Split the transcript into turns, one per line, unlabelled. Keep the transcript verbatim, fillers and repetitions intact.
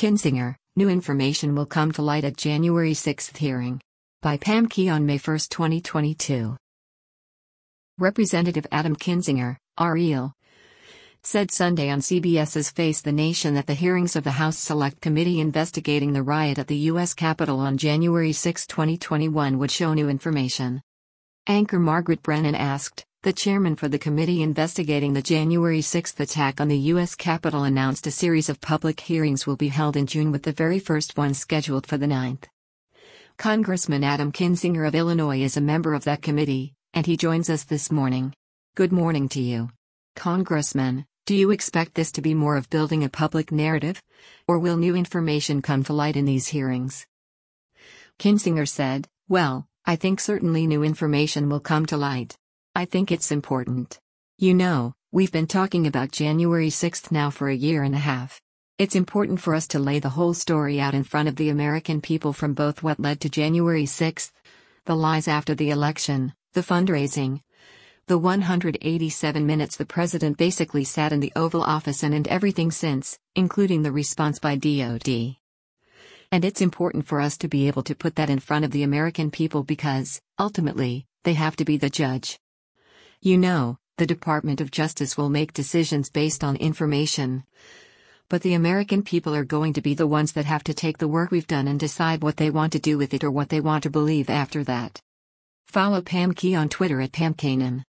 Kinzinger, new information will come to light at January sixth hearing. By Pam Key on May first, twenty twenty-two. Representative Adam Kinzinger, R E L, said Sunday on CBS's Face the Nation that the hearings of the House Select Committee investigating the riot at the U S Capitol on January sixth, twenty twenty-one would show new information. Anchor Margaret Brennan asked, the chairman for the committee investigating the January sixth attack on the U S Capitol announced a series of public hearings will be held in June with the very first one scheduled for the ninth. Congressman Adam Kinzinger of Illinois is a member of that committee, and he joins us this morning. Good morning to you. Congressman, do you expect this to be more of building a public narrative? Or will new information come to light in these hearings? Kinzinger said, well, I think certainly new information will come to light. I think it's important. You know, we've been talking about January sixth now for a year and a half. It's important for us to lay the whole story out in front of the American people from both what led to January sixth, the lies after the election, the fundraising, the one hundred eighty-seven minutes the president basically sat in the Oval Office and and everything since, including the response by D O D. And it's important for us to be able to put that in front of the American people because, ultimately, they have to be the judge. You know, the Department of Justice will make decisions based on information. But the American people are going to be the ones that have to take the work we've done and decide what they want to do with it or what they want to believe after that. Follow Pam Key on Twitter at Pam Kanan.